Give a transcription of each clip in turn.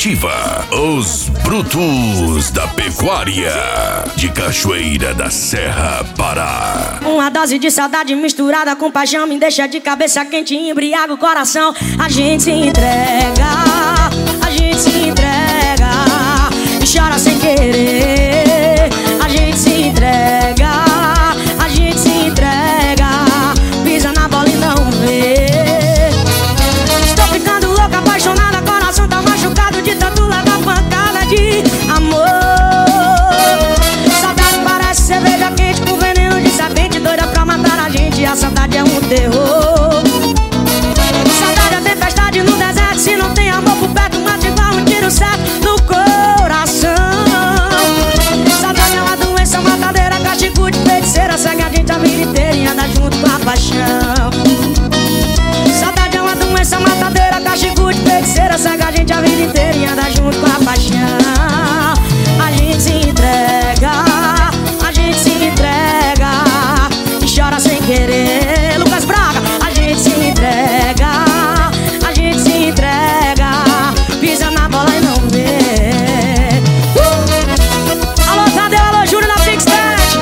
Ativa, os brutos da pecuária de Cachoeira da Serra, Pará. Uma dose de saudade misturada com paixão me deixa de cabeça quente e embriaga o coração. A gente se entrega, a gente se entrega e chora sem querer. A gente se entrega, a gente se entrega, pisa na bola e não vê. Estou ficando louca, apaixonada, coração tá machucado de tanto levar pancada de amor. Saudade parece cerveja quente com veneno de serpente, doida pra matar a gente. A saudade é um terror. Saudade é tempestade no deserto, se não tem amor por perto, mata igual um tiro certo no coração. Saudade é uma doença matadeira, castigo de feiticeira, segue a gente a vida inteira e anda junto com a paixão. Saudade é uma doença matadeira, castigo de feiticeira, segue a gente a vida inteira e anda junto com a paixão. A gente se entrega, a gente se entrega e chora sem querer. Lucas Braga, a gente se entrega, a gente se entrega, pisa na bola e não vê. Alô Tadeu, alô Júlio da Pixtet.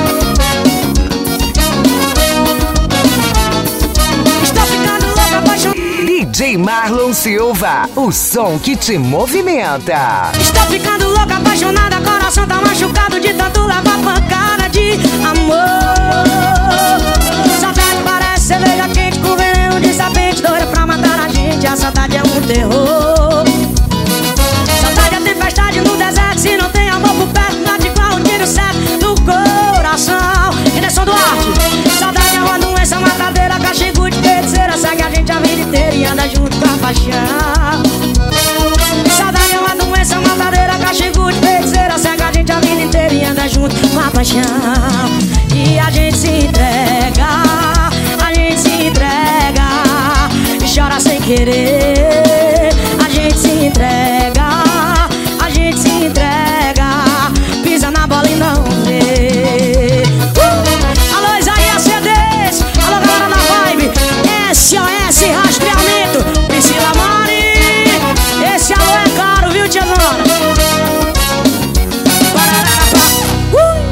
Estou ficando louca, apaixonada. DJ Marlon Silva, o som que te movimenta. Estou ficando louca, apaixonada, coração tá machucado de tanto levar pancada de amor. Saudade parece cerveja quente com veneno de serpente, doida pra matar a gente. A saudade é um terror. Saudade é tempestade no deserto, se não tem amor por perto, mata igual um tiro certo no coração. Anderson Duarte. Saudade é uma doença matadeira, castigo de feiticeira, segue a gente a vida inteira e anda junto com a paixão. Saudade é uma doença matadeira, castigo de feiticeira, segue a gente a vida inteira e anda junto com a paixão. E a gente se entrega, a gente se entrega e chora sem querer.